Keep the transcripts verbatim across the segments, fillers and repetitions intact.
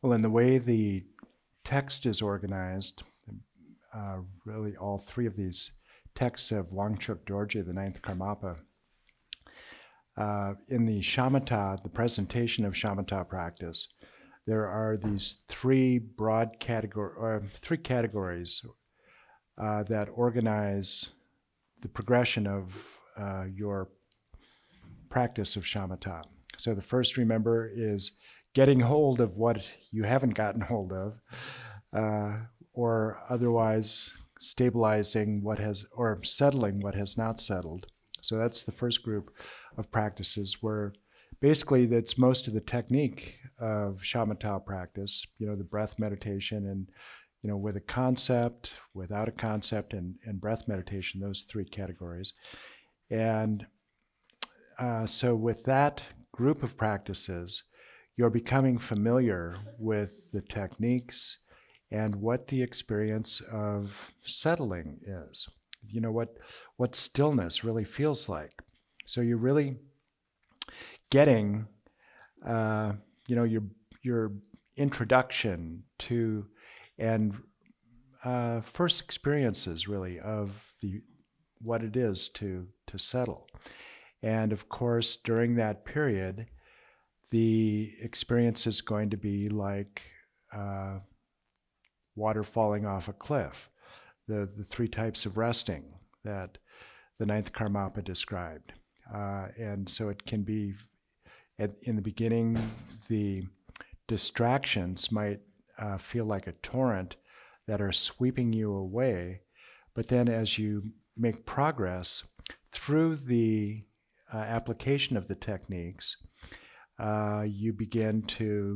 Well, in the way the text is organized, uh, really all three of these texts of Wangchuk Dorje, the ninth Karmapa, uh, in the shamatha, the presentation of shamatha practice, there are these three broad category, or three categories uh, that organize the progression of uh, your practice of shamatha. So the first, remember, is getting hold of what you haven't gotten hold of, uh, or otherwise stabilizing what has, or settling what has not settled. So that's the first group of practices where basically that's most of the technique of shamatha practice, you know, the breath meditation and, you know, with a concept, without a concept, and, and breath meditation, those three categories. And uh, so with that group of practices, you're becoming familiar with the techniques and what the experience of settling is. You know, what, what stillness really feels like. So you're really getting, uh, you know, your, your introduction to and uh, first experiences really of the what it is to to settle. And of course, during that period, the experience is going to be like uh, water falling off a cliff, the, the three types of resting that the ninth Karmapa described. Uh, and so it can be, at, in the beginning, the distractions might uh, feel like a torrent that are sweeping you away. But then as you make progress through the uh, application of the techniques, uh, you begin to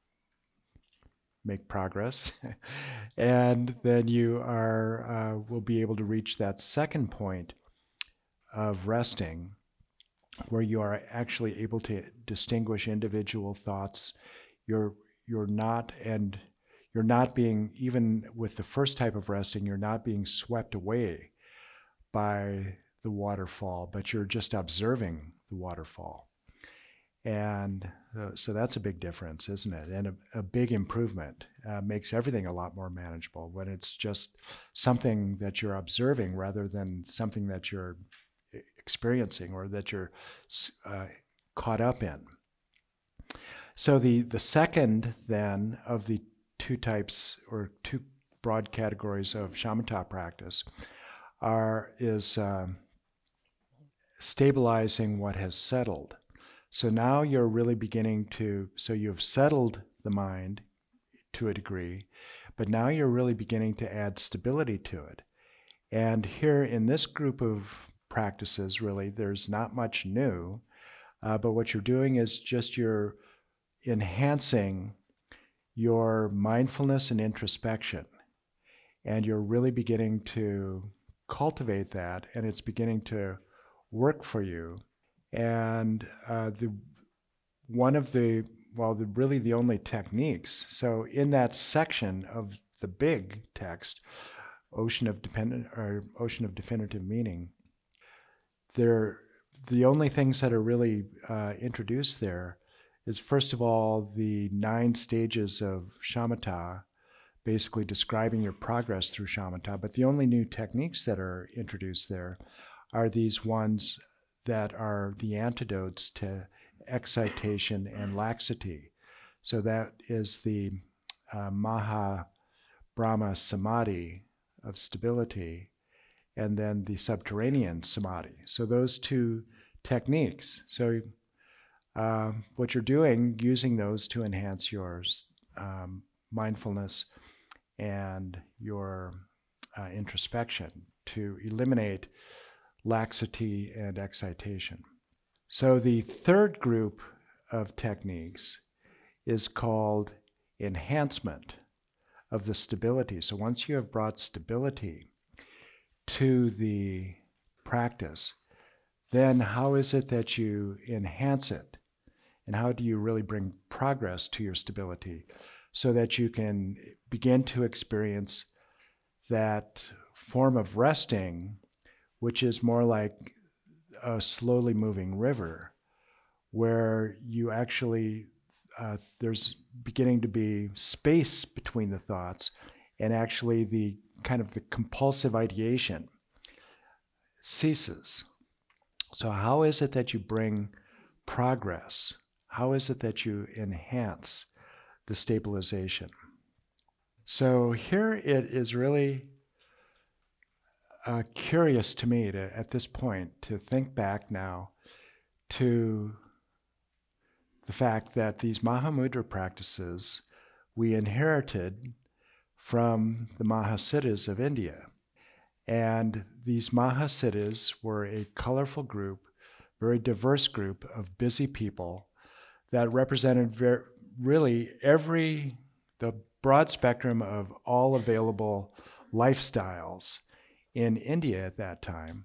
make progress, and then you are uh, will be able to reach that second point of resting, where you are actually able to distinguish individual thoughts. You're you're not and you're not being, even with the first type of resting, you're not being swept away by the waterfall, but you're just observing the waterfall. And uh, so that's a big difference, isn't it? And a, a big improvement. Uh, makes everything a lot more manageable when it's just something that you're observing rather than something that you're experiencing or that you're uh, caught up in. So the, the second then of the two types or two broad categories of shamatha practice are is uh, stabilizing what has settled. So now you're really beginning to, so you've settled the mind to a degree, but now you're really beginning to add stability to it. And here in this group of practices, really, there's not much new, uh, but what you're doing is just you're enhancing your mindfulness and introspection. And you're really beginning to cultivate that, and it's beginning to work for you. And uh, the one of the, well, the, really the only techniques. So in that section of the big text, Ocean of Dependent or Ocean of Definitive Meaning, there, the only things that are really uh, introduced there is, first of all, the nine stages of shamatha, basically describing your progress through shamatha. But the only new techniques that are introduced there are these ones that are the antidotes to excitation and laxity. So that is the uh, Maha Brahma Samadhi of stability, and then the subterranean samadhi. So those two techniques. So uh, what you're doing, using those to enhance your um, mindfulness and your uh, introspection, to eliminate laxity and excitation. So the third group of techniques is called enhancement of the stability. So once you have brought stability to the practice, then how is it that you enhance it? And how do you really bring progress to your stability so that you can begin to experience that form of resting, which is more like a slowly moving river, where you actually uh, there's beginning to be space between the thoughts, and actually the kind of the compulsive ideation ceases. So how is it that you bring progress? How is it that you enhance the stabilization? So here it is really uh, curious to me to, at this point, to think back now to the fact that these Mahamudra practices we inherited from the Mahasiddhas of India. And these Mahasiddhas were a colorful group, very diverse group of busy people that represented very, really every, the broad spectrum of all available lifestyles in India at that time.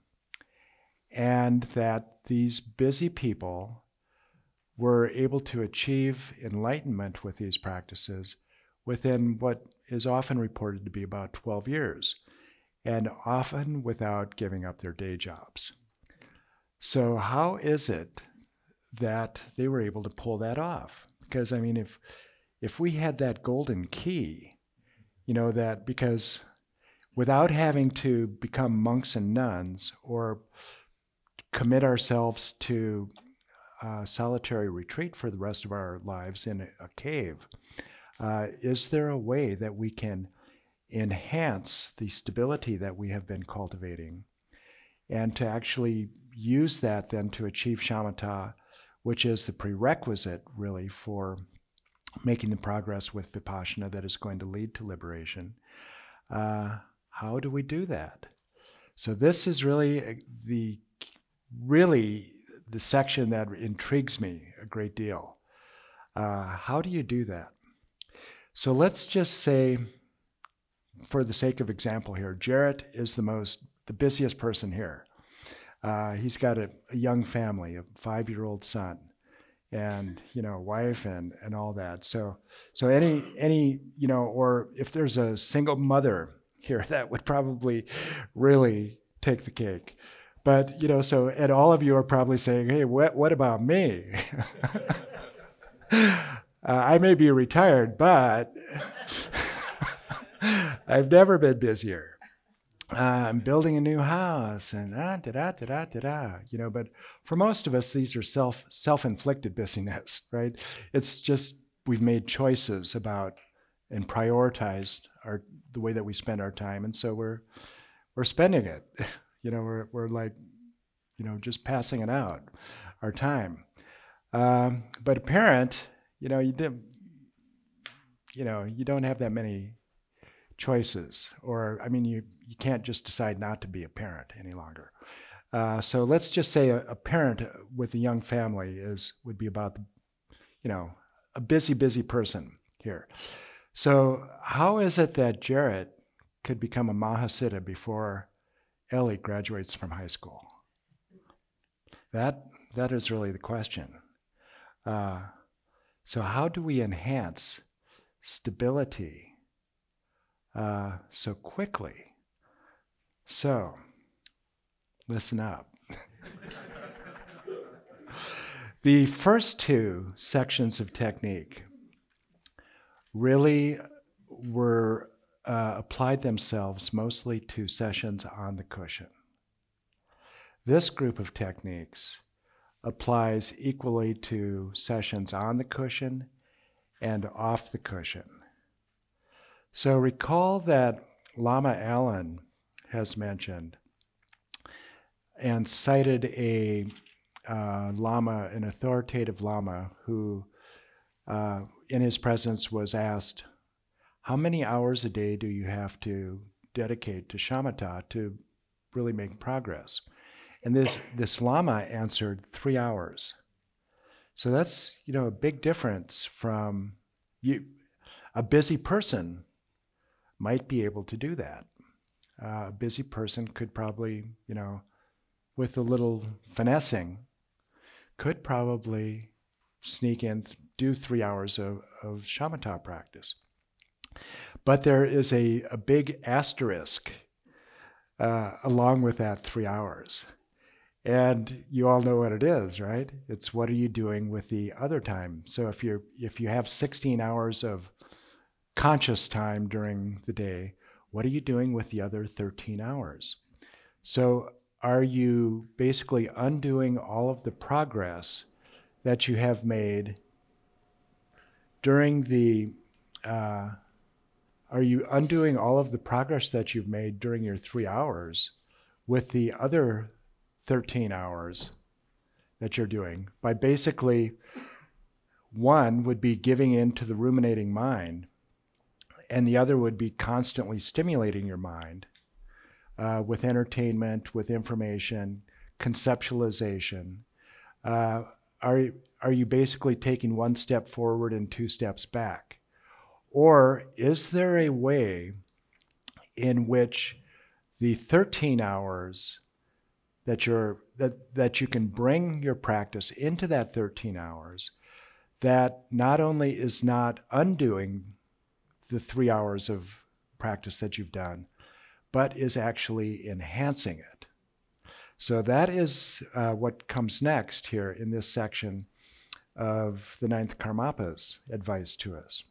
And that these busy people were able to achieve enlightenment with these practices within what is often reported to be about twelve years, and often without giving up their day jobs. So how is it that they were able to pull that off? Because, I mean, if if we had that golden key, you know, that because without having to become monks and nuns or commit ourselves to uh, solitary retreat for the rest of our lives in a, a cave, uh, is there a way that we can enhance the stability that we have been cultivating and to actually use that then to achieve shamatha, which is the prerequisite really for making the progress with vipassana that is going to lead to liberation? Uh, how do we do that? So this is really the really the section that intrigues me a great deal. Uh, how do you do that? So let's just say, for the sake of example here, Jarrett is the most, the busiest person here. Uh, he's got a, a young family, a five-year-old son, and you know, wife and and all that. So so any any you know, or if there's a single mother here, that would probably really take the cake. But you know, so and all of you are probably saying, "Hey, what what about me?" uh, I may be retired, but I've never been busier. Uh, I'm building a new house, and ah, da da da da da da. You know, but for most of us, these are self self-inflicted busyness, right? It's just we've made choices about and prioritized our the way that we spend our time, and so we're we're spending it. You know, we're we're like, you know, just passing it out, our time. Um, but a parent, you know, you did, you know, you don't have that many choices, or I mean, you you can't just decide not to be a parent any longer. Uh, so let's just say a, a parent with a young family is would be about, the, you know, a busy, busy person here. So how is it that Jarrett could become a Mahasiddha before Ellie graduates from high school? That that is really the question. Uh, so how do we enhance stability uh, so quickly? So listen up. The first two sections of technique really were uh, applied themselves mostly to sessions on the cushion. This group of techniques applies equally to sessions on the cushion and off the cushion. So recall that Lama Allen has mentioned and cited a uh, Lama, an authoritative Lama, who uh, in his presence was asked, how many hours a day do you have to dedicate to shamatha to really make progress? And this, this Lama answered three hours. So that's, you know, a big difference from you. A busy person might be able to do that. Uh, a busy person could probably, you know, with a little finessing, could probably sneak in, do three hours of, of shamatha practice. But there is a, a big asterisk uh, along with that three hours. And you all know what it is, right? It's what are you doing with the other time? So if you're if you have sixteen hours of conscious time during the day, what are you doing with the other thirteen hours? So are you basically undoing all of the progress that you have made during the, uh, are you undoing all of the progress that you've made during your three hours with the other thirteen hours that you're doing by basically, one would be giving in to the ruminating mind, and the other would be constantly stimulating your mind uh, with entertainment, with information, conceptualization. Uh, are, are you basically taking one step forward and two steps back? Or is there a way in which the thirteen hours that you're that, that you can bring your practice into that thirteen hours that not only is not undoing the three hours of practice that you've done, but is actually enhancing it? So that is uh, what comes next here in this section of the ninth Karmapa's advice to us.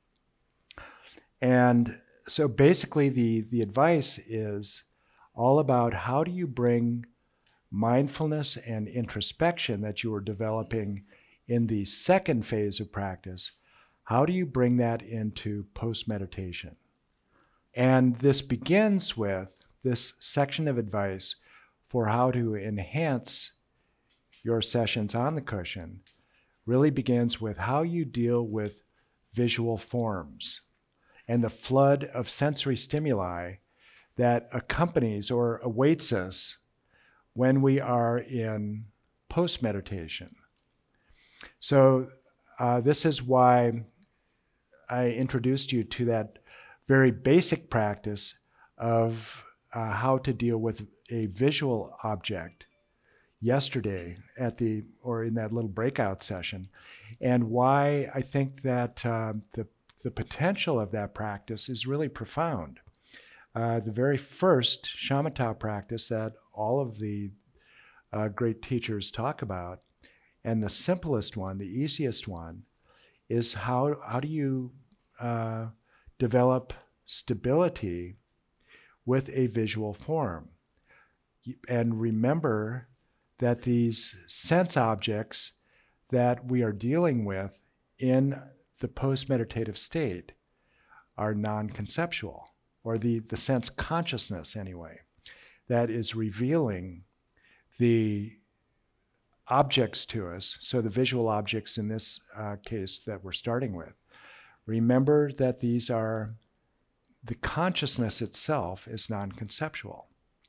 And so basically the, the advice is all about how do you bring mindfulness and introspection that you are developing in the second phase of practice, how do you bring that into post-meditation? And this begins with this section of advice for how to enhance your sessions on the cushion really begins with how you deal with visual forms and the flood of sensory stimuli that accompanies or awaits us when we are in post-meditation. So uh, this is why I introduced you to that very basic practice of uh, how to deal with a visual object yesterday at the, or in that little breakout session, and why I think that uh, the, the potential of that practice is really profound. Uh, the very first shamatha practice that all of the uh, great teachers talk about, and the simplest one, the easiest one, is how, how do you uh, develop stability with a visual form? And remember that these sense objects that we are dealing with in the post-meditative state are non-conceptual, or the, the sense consciousness anyway, that is revealing the objects to us, so the visual objects in this uh, case that we're starting with. Remember that these are, the consciousness itself is non-conceptual.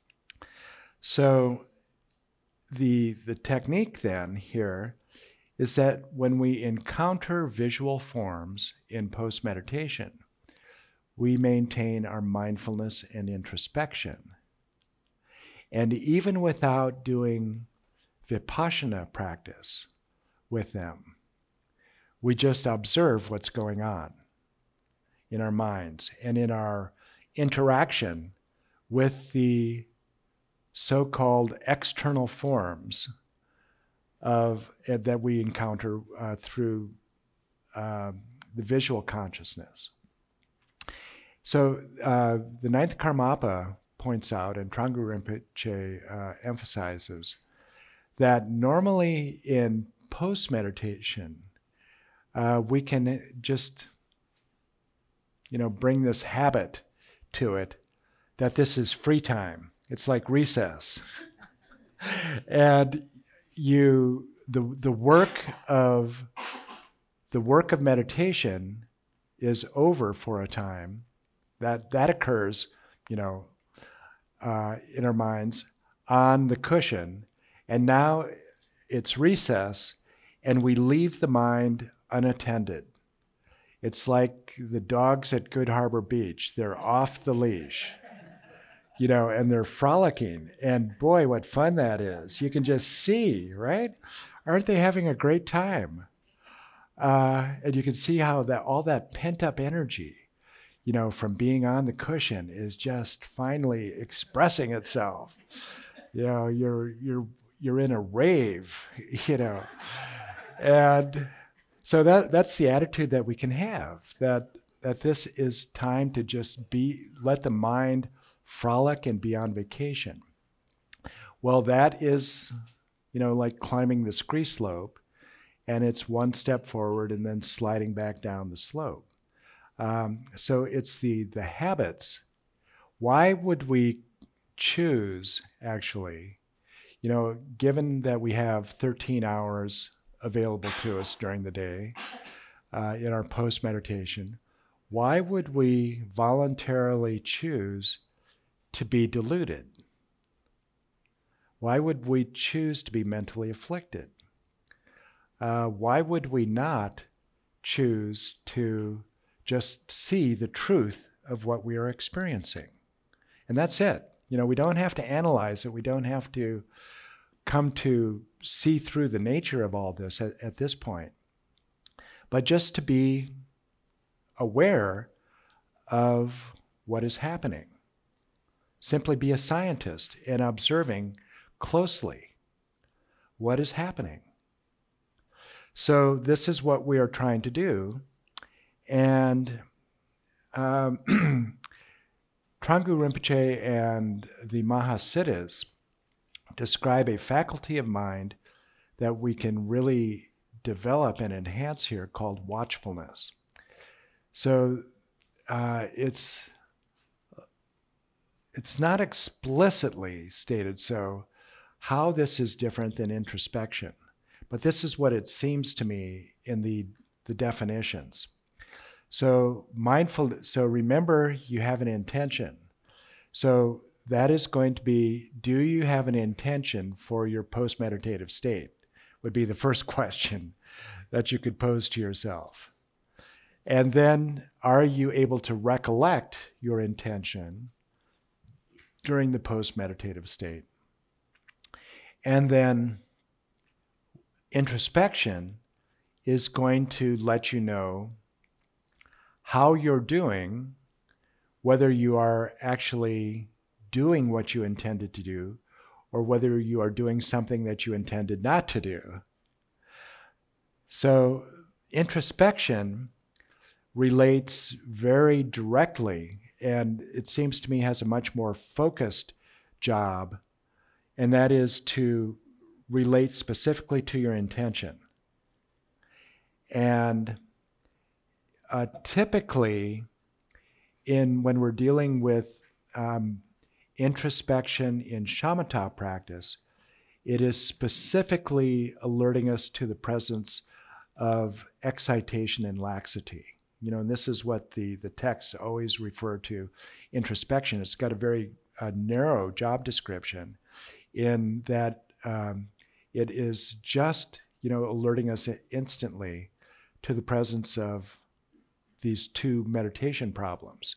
So the, the technique then here is that when we encounter visual forms in post-meditation, we maintain our mindfulness and introspection. And even without doing vipassana practice with them, we just observe what's going on in our minds and in our interaction with the so-called external forms of uh, that we encounter uh, through uh, the visual consciousness. So uh, the ninth Karmapa points out, and Trungpa Rinpoche uh, emphasizes, that normally in post-meditation, uh, we can just, you know, bring this habit to it that this is free time. It's like recess. And you, the, the work of, the work of meditation is over for a time. That, that occurs, you know, uh, in our minds on the cushion. And now it's recess, and we leave the mind unattended. It's like the dogs at Good Harbor Beach. They're off the leash, you know, and they're frolicking. And boy, what fun that is. You can just see, right? Aren't they having a great time? Uh, and you can see how that all that pent-up energy, you know, from being on the cushion is just finally expressing itself. You know, you're, you're, you're in a rave, you know. And so that that's the attitude that we can have, that that this is time to just be, let the mind frolic and be on vacation. Well, that is, you know, like climbing the ski slope, and it's one step forward and then sliding back down the slope. Um, so it's the the habits. Why would we choose, actually, you know, given that we have thirteen hours available to us during the day uh, in our post-meditation, why would we voluntarily choose to be deluded? Why would we choose to be mentally afflicted? Uh, why would we not choose to just see the truth of what we are experiencing? And that's it. You know, we don't have to analyze it. We don't have to come to see through the nature of all this at, at this point. But just to be aware of what is happening. Simply be a scientist and observing closely what is happening. So this is what we are trying to do. And um, Trungpa Rinpoche and the Mahasiddhas describe a faculty of mind that we can really develop and enhance here called watchfulness. So uh, it's it's not explicitly stated so how this is different than introspection, but this is what it seems to me in the, the definitions. So mindful, so remember you have an intention. So that is going to be, do you have an intention for your post-meditative state? Would be the first question that you could pose to yourself. And then, are you able to recollect your intention during the post-meditative state? And then introspection is going to let you know how you're doing, whether you are actually doing what you intended to do, or whether you are doing something that you intended not to do. So introspection relates very directly, and it seems to me has a much more focused job, and that is to relate specifically to your intention. And uh, typically, in when we're dealing with um, introspection in shamatha practice, it is specifically alerting us to the presence of excitation and laxity. You know, and this is what the, the texts always refer to introspection. It's got a very uh, narrow job description in that um, it is just, you know, alerting us instantly to the presence of these two meditation problems.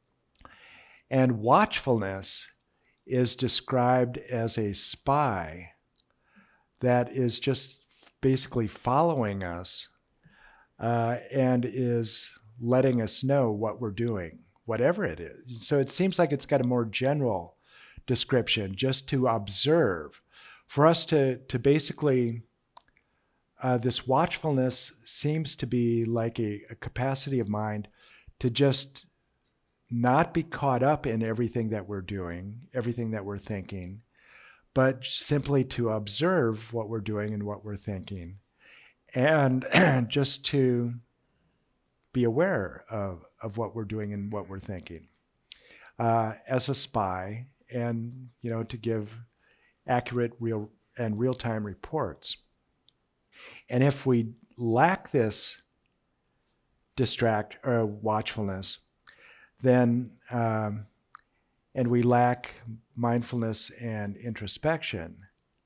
And watchfulness is described as a spy that is just basically following us uh, and is letting us know what we're doing, whatever it is. So it seems like it's got a more general description, just to observe. For us to, to basically, uh, this watchfulness seems to be like a, a capacity of mind to just not be caught up in everything that we're doing, everything that we're thinking, but simply to observe what we're doing and what we're thinking, and just to be aware of, of what we're doing and what we're thinking uh, as a spy, and, you know, to give accurate, real and real-time reports. And if we lack this distract or watchfulness, then um, and we lack mindfulness and introspection,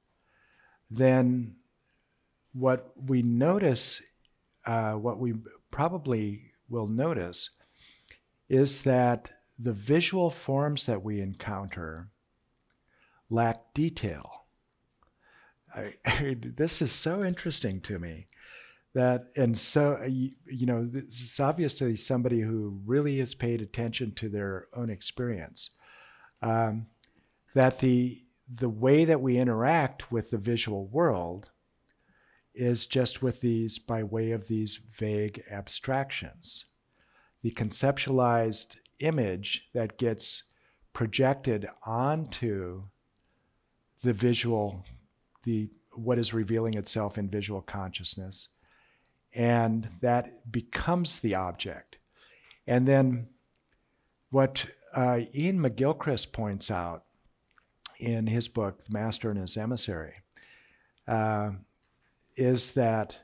then what we notice, uh, what we probably will notice, is that the visual forms that we encounter lack detail. I, I, this is so interesting to me. That and so you, you know, this is obviously somebody who really has paid attention to their own experience. Um, that the the way that we interact with the visual world is just with these, by way of these vague abstractions. The conceptualized image that gets projected onto the visual, the what is revealing itself in visual consciousness, and that becomes the object. And then what uh, Ian McGilchrist points out in his book, The Master and His Emissary, uh, is that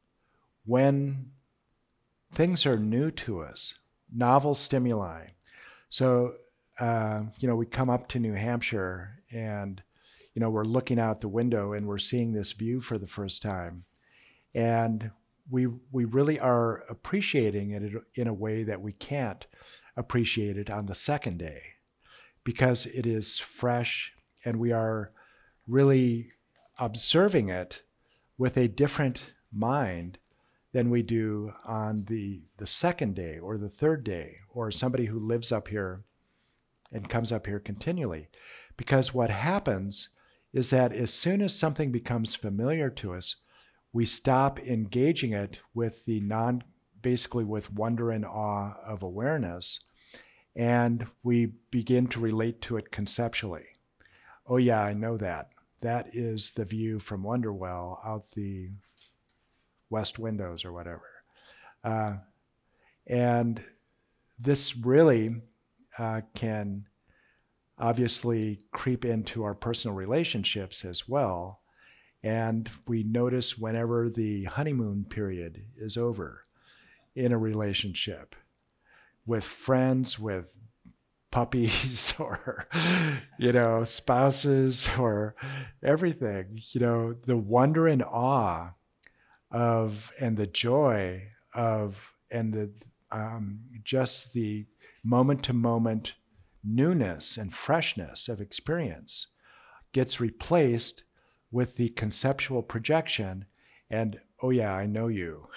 when things are new to us, novel stimuli, so, uh, you know, we come up to New Hampshire and, you know, we're looking out the window and we're seeing this view for the first time. And we we really are appreciating it in a way that we can't appreciate it on the second day, because it is fresh and we are really observing it with a different mind than we do on the, the second day or the third day, or somebody who lives up here and comes up here continually. Because what happens is that as soon as something becomes familiar to us, we stop engaging it with the non, basically with wonder and awe of awareness, and we begin to relate to it conceptually. Oh yeah, I know that. That is the view from Wonderwell out the west windows or whatever. Uh, and this really uh, can obviously creep into our personal relationships as well. And we notice whenever the honeymoon period is over in a relationship, with friends, with puppies, or, you know, spouses, or everything, you know, the wonder and awe of, and the joy of, and the um, just the moment-to-moment newness and freshness of experience gets replaced with the conceptual projection and, oh yeah, I know you.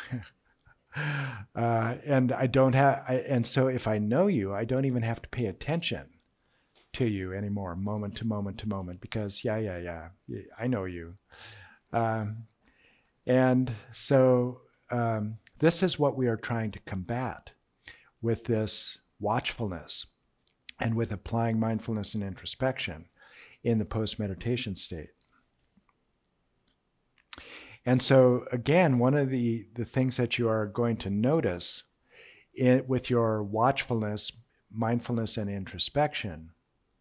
uh, and I don't have, I, and so if I know you, I don't even have to pay attention to you anymore, moment to moment to moment, because yeah, yeah, yeah, I know you. Um, and so um, this is what we are trying to combat with this watchfulness and with applying mindfulness and introspection in the post-meditation state. And so, again, one of the, the things that you are going to notice in, with your watchfulness, mindfulness, and introspection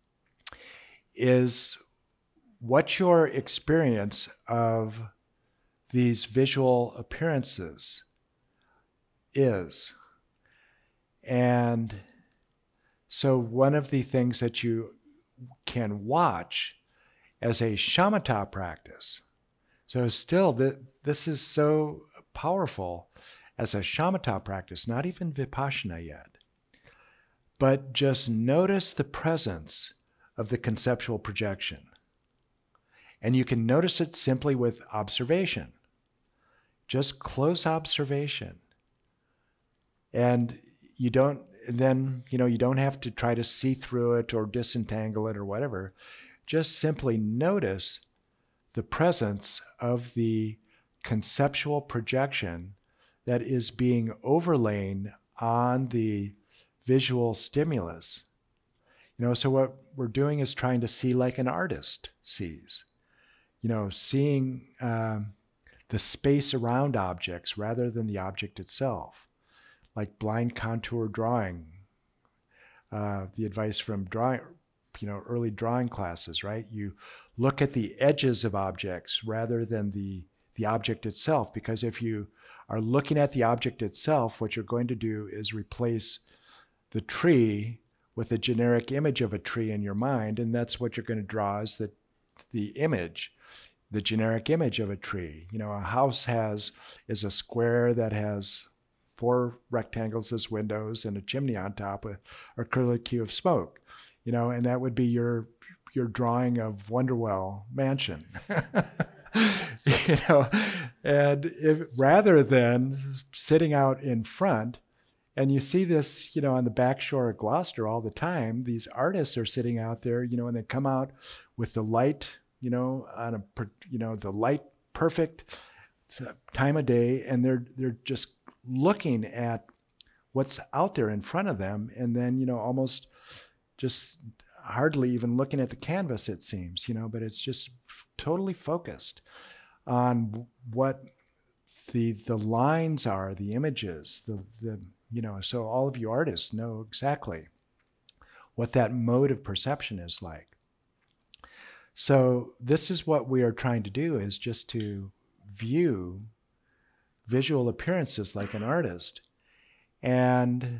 is what your experience of these visual appearances is. And so one of the things that you can watch as a shamatha practice, so still, the, this is so powerful as a shamatha practice, not even vipassana yet. But just notice the presence of the conceptual projection. And you can notice it simply with observation. Just close observation. And you don't, then, you know, you don't have to try to see through it or disentangle it or whatever. Just simply notice the presence of the conceptual projection that is being overlain on the visual stimulus. You know, so what we're doing is trying to see like an artist sees. You know, seeing um, the space around objects rather than the object itself, like blind contour drawing. Uh, the advice from drawing, you know, early drawing classes, right? You look at the edges of objects rather than the, the object itself, because if you are looking at the object itself, what you're going to do is replace the tree with a generic image of a tree in your mind, and that's what you're going to draw is the, the image, the generic image of a tree. You know, a house has is a square that has four rectangles as windows and a chimney on top with a curlicue of smoke. You know, and that would be your your drawing of Wonderwell Mansion. You know, and if rather than sitting out in front And you see this, you know, on the back shore of Gloucester all the time. These artists are sitting out there, you know, and they come out with the light, you know, on a, you know, the light perfect time of day, and they're they're just looking at what's out there in front of them, and then, you know, almost just hardly even looking at the canvas, it seems, you know, but it's just totally focused on what the the lines are, the images, the the you know, so all of you artists know exactly what that mode of perception is like. So this is what we are trying to do, is just to view visual appearances like an artist and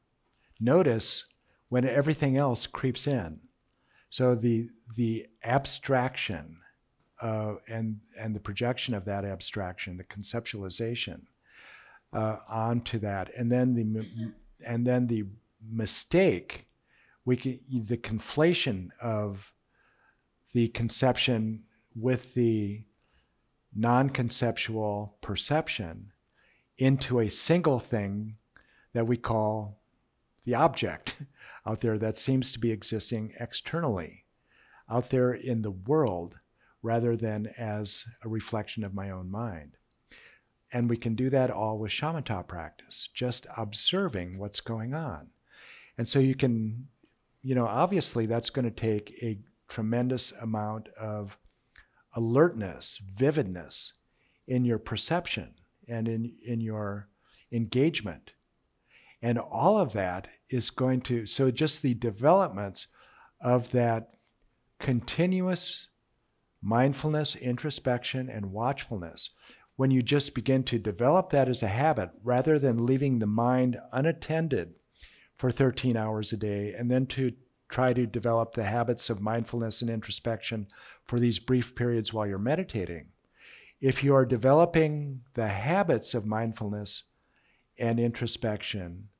notice when everything else creeps in. So the the abstraction uh, and and the projection of that abstraction, the conceptualization uh, onto that, and then the and then the mistake, we can, the conflation of the conception with the non-conceptual perception into a single thing that we call the object out there that seems to be existing externally, out there in the world, rather than as a reflection of my own mind. And we can do that all with shamatha practice, just observing what's going on. And so you can, you know, obviously that's going to take a tremendous amount of alertness, vividness in your perception and in, in your engagement. And all of that is going to, so just the developments of that continuous mindfulness, introspection, and watchfulness, when you just begin to develop that as a habit, rather than leaving the mind unattended for thirteen hours a day, and then to try to develop the habits of mindfulness and introspection for these brief periods while you're meditating. If you are developing the habits of mindfulness and introspection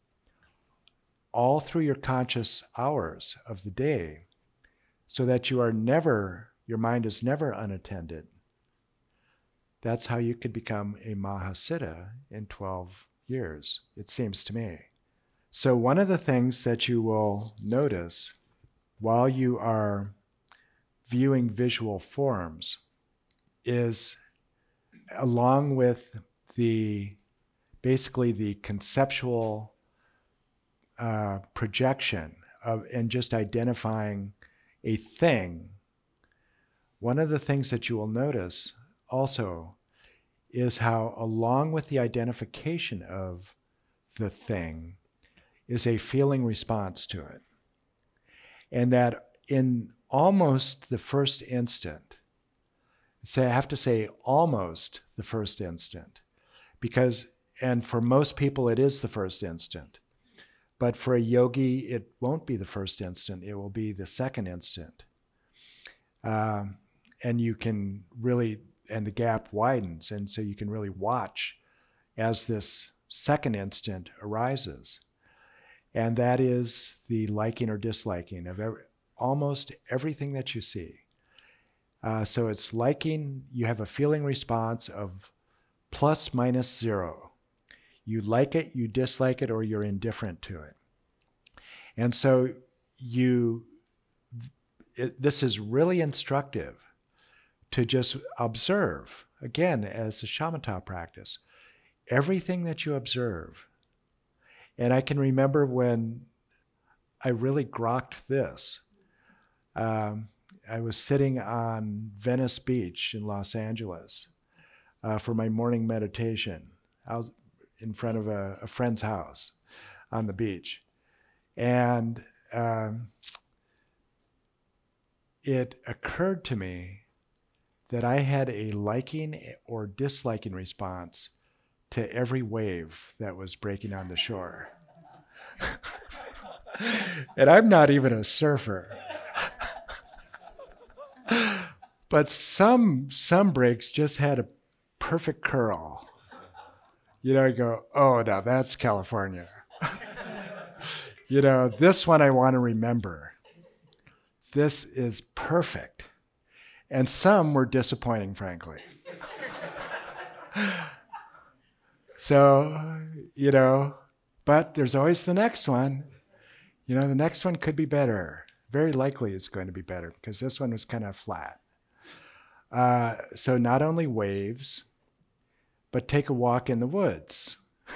all through your conscious hours of the day, so that you are never, your mind is never unattended, that's how you could become a Mahasiddha in twelve years, it seems to me. So one of the things that you will notice while you are viewing visual forms is, along with the, basically the conceptual uh, projection of, and just identifying a thing, one of the things that you will notice also is how, along with the identification of the thing, is a feeling response to it. And that in almost the first instant, say, I have to say almost the first instant, because, and for most people it is the first instant, but for a yogi it won't be the first instant, it will be the second instant. Um, and you can really, and the gap widens, and so you can really watch as this second instant arises. And that is the liking or disliking of every, almost everything that you see. Uh, so it's liking, you have a feeling response of plus minus zero. You like it, you dislike it, or you're indifferent to it. And so you, it, this is really instructive to just observe, again, as a shamatha practice, everything that you observe. And I can remember when I really grokked this. Um, I was sitting on Venice Beach in Los Angeles uh, for my morning meditation. I was in front of a, a friend's house on the beach. And um, it occurred to me that I had a liking or disliking response to every wave that was breaking on the shore. And I'm not even a surfer. But some some breaks just had a perfect curl. You know, you go, oh, now that's California. You know, this one I want to remember. This is perfect. And some were disappointing, frankly. So, you know, But there's always the next one. You know, the next one could be better. Very likely it's going to be better because this one was kind of flat. Uh, so not only waves, but take a walk in the woods.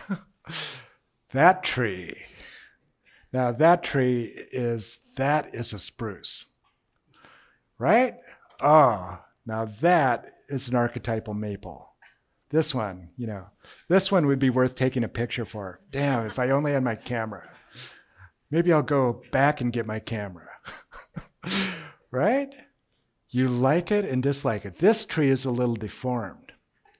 That tree. Now that tree is, that is a spruce, right? Oh, now that is an archetypal maple. This one, you know, this one would be worth taking a picture for. Damn, if I only had my camera. Maybe I'll go back and get my camera. Right? You like it and dislike it. This tree is a little deformed.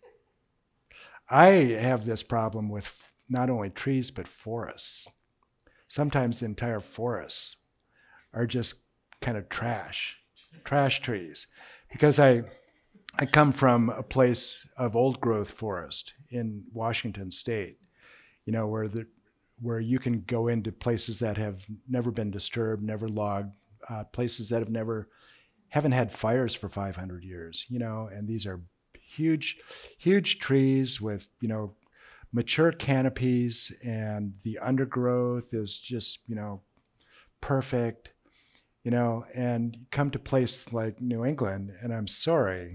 I have this problem with not only trees, but forests. Sometimes the entire forests are just kind of trash, trash trees. Because I, I come from a place of old growth forest in Washington State, you know, where the, where you can go into places that have never been disturbed, never logged, uh, places that have never, haven't had fires for five hundred years, you know, and these are huge, huge trees with, you know, mature canopies, and the undergrowth is just, you know, perfect, you know, and you come to a place like New England, and I'm sorry,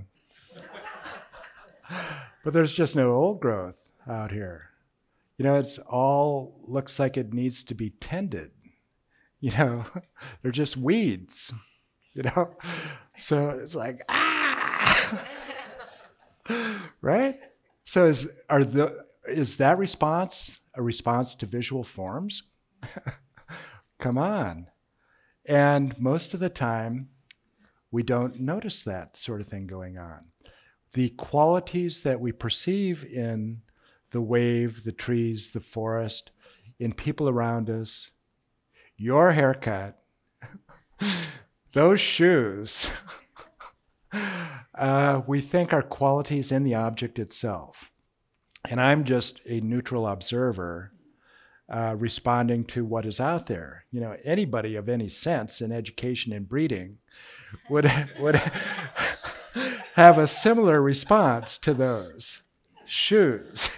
but there's just no old growth out here. You know, it's all looks like it needs to be tended. You know, they're just weeds, you know? So it's like, ah, right? So is, are the, is that response a response to visual forms? Come on. And most of the time, we don't notice that sort of thing going on. The qualities that we perceive in the wave, the trees, the forest, in people around us, your haircut, those shoes, uh, we think are qualities in the object itself. And I'm just a neutral observer uh, responding to what is out there. You know, anybody of any sense in education and breeding would, would have a similar response to those shoes.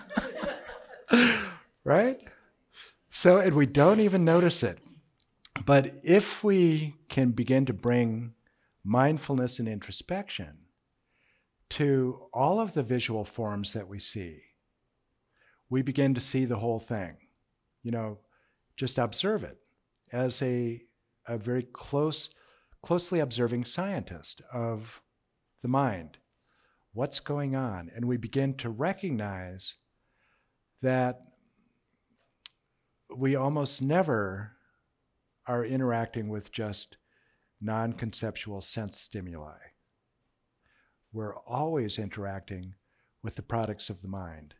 Right? So, and we don't even notice it. But if we can begin to bring mindfulness and introspection to all of the visual forms that we see, we begin to see the whole thing. You know, just observe it as a, a very close, closely observing scientist of the mind. What's going on? And we begin to recognize that we almost never are interacting with just non-conceptual sense stimuli. We're always interacting with the products of the mind.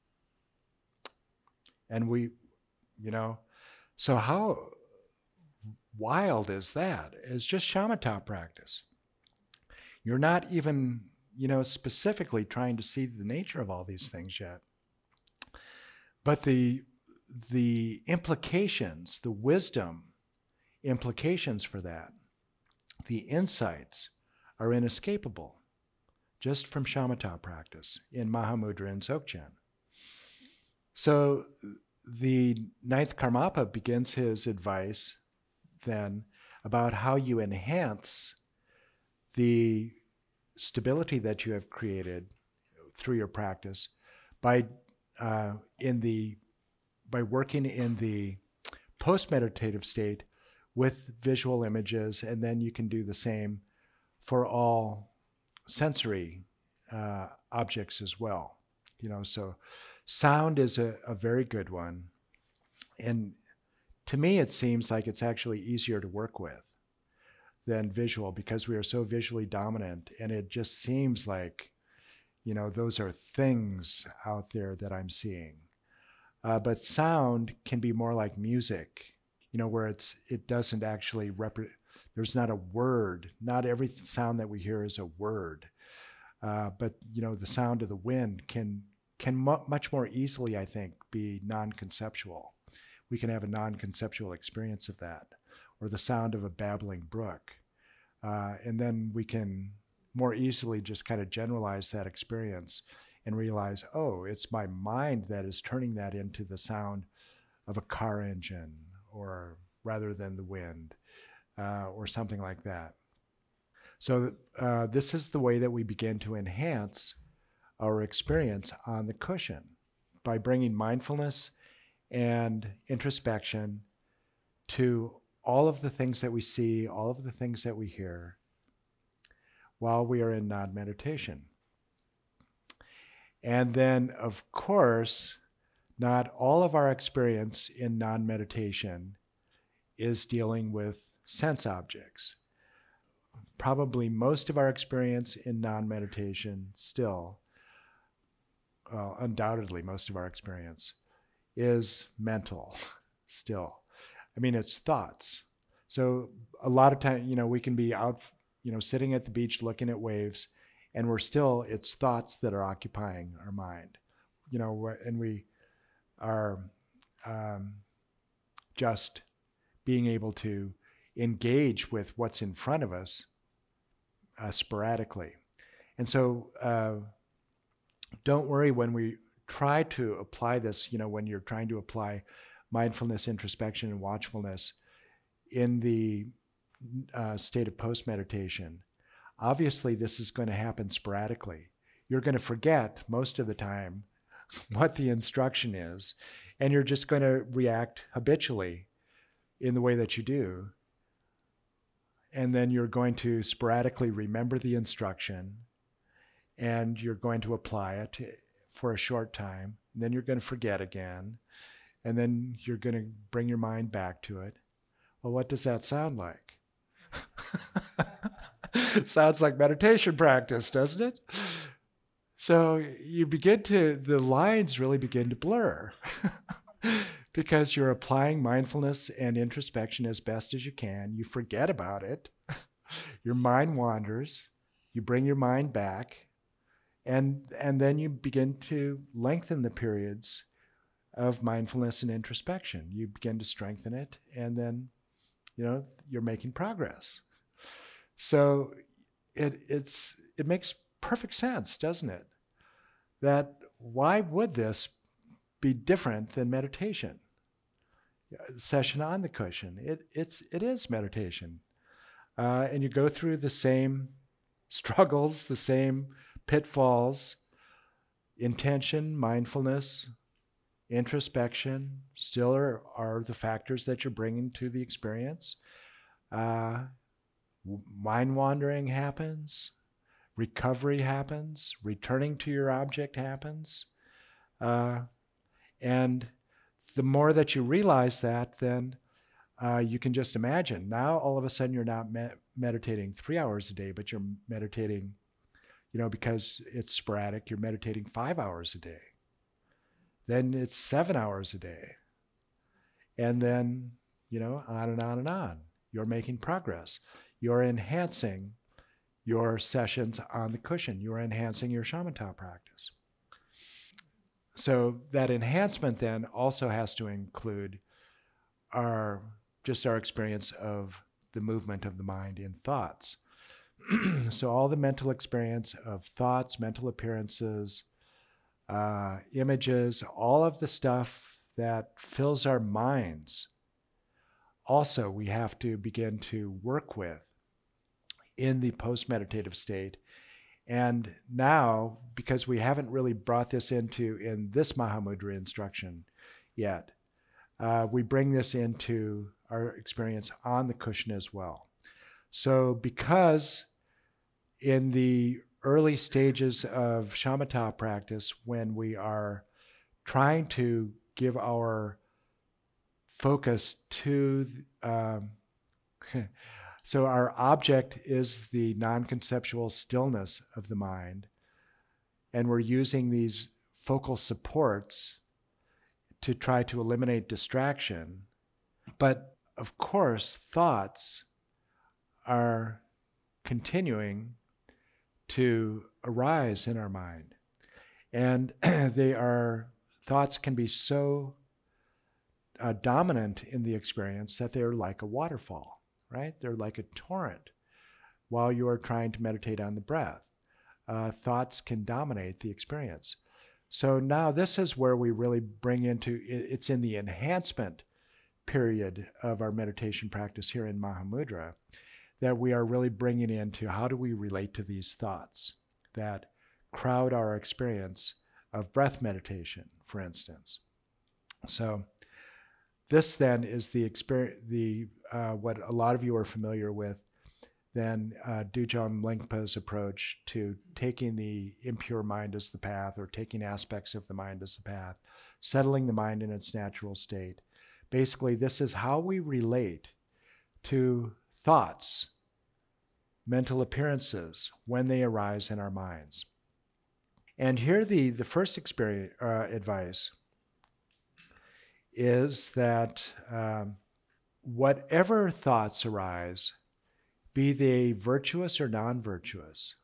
And we, you know, so how wild is that? It's just shamatha practice. You're not even, you know, specifically trying to see the nature of all these things yet. But the the implications, the wisdom implications for that, the insights are inescapable just from shamatha practice in Mahamudra and Dzogchen. So the ninth Karmapa begins his advice then about how you enhance the stability that you have created through your practice by uh, in the by working in the post-meditative state with visual images, and then you can do the same for all sensory uh, objects as well. You know, so sound is a, a very good one, and to me it seems like it's actually easier to work with than visual because we are so visually dominant, and it just seems like, you know, those are things out there that I'm seeing. Uh, but sound can be more like music, you know, where it's it doesn't actually rep- there's not a word. Not every sound that we hear is a word. Uh, but, you know, the sound of the wind can can mu- much more easily, I think, be non-conceptual. We can have a non-conceptual experience of that, or the sound of a babbling brook. Uh, and then we can more easily just kind of generalize that experience and realize, oh, it's my mind that is turning that into the sound of a car engine, or rather than the wind, uh, or something like that. So uh, this is the way that we begin to enhance our experience on the cushion, by bringing mindfulness and introspection to all of the things that we see, all of the things that we hear while we are in non-meditation. And then, of course, not all of our experience in non-meditation is dealing with sense objects. Probably most of our experience in non-meditation still, well, undoubtedly most of our experience, is mental still. I mean, it's thoughts. So a lot of time, you know, we can be out, you know, sitting at the beach looking at waves, and we're still, it's thoughts that are occupying our mind, you know, and we are um, just being able to engage with what's in front of us uh, sporadically. And so uh, don't worry when we try to apply this, you know, when you're trying to apply mindfulness, introspection, and watchfulness in the uh, state of post-meditation. Obviously, this is going to happen sporadically. You're going to forget most of the time what the instruction is, and you're just going to react habitually in the way that you do. And then you're going to sporadically remember the instruction, and you're going to apply it for a short time. And then you're going to forget again. And then you're going to bring your mind back to it. Well, what does that sound like? Sounds like meditation practice, doesn't it? So you begin to, the lines really begin to blur because you're applying mindfulness and introspection as best as you can. You forget about it. Your mind wanders. You bring your mind back. And, and then you begin to lengthen the periods of mindfulness and introspection. You begin to strengthen it, and then, you know, you're making progress. So it it's it makes perfect sense, doesn't it? That why would this be different than meditation? Session on the cushion. It it's it is meditation, uh, and you go through the same struggles, the same pitfalls. Intention, mindfulness, introspection still are, are the factors that you're bringing to the experience. Uh, mind wandering happens, recovery happens, returning to your object happens. Uh, and the more that you realize that, then uh, you can just imagine. Now, all of a sudden, you're not me- meditating three hours a day, but you're meditating, you know, because it's sporadic, you're meditating five hours a day. Then it's seven hours a day. And then, you know, on and on and on. You're making progress. You're enhancing your sessions on the cushion. You're enhancing your shamatha practice. So that enhancement then also has to include our just our experience of the movement of the mind in thoughts. So all the mental experience of thoughts, mental appearances, Uh, images, all of the stuff that fills our minds, also we have to begin to work with in the post-meditative state. And now, because we haven't really brought this into in this Mahamudra instruction yet, uh, we bring this into our experience on the cushion as well. So because in the early stages of shamatha practice, when we are trying to give our focus to, um, so our object is the non-conceptual stillness of the mind, and we're using these focal supports to try to eliminate distraction. But of course, thoughts are continuing to arise in our mind. And they are, thoughts can be so uh, dominant in the experience that they're like a waterfall, right? They're like a torrent while you are trying to meditate on the breath. Uh, thoughts can dominate the experience. So now this is where we really bring into, it's in the enhancement period of our meditation practice here in Mahamudra, that we are really bringing into how do we relate to these thoughts that crowd our experience of breath meditation, for instance. So this then is the experience, the uh, what a lot of you are familiar with, then uh, Dujom Lingpa's approach to taking the impure mind as the path, or taking aspects of the mind as the path, settling the mind in its natural state. Basically, this is how we relate to thoughts, mental appearances, when they arise in our minds. And here the, the first experience, uh, advice is that um, whatever thoughts arise, be they virtuous or non-virtuous,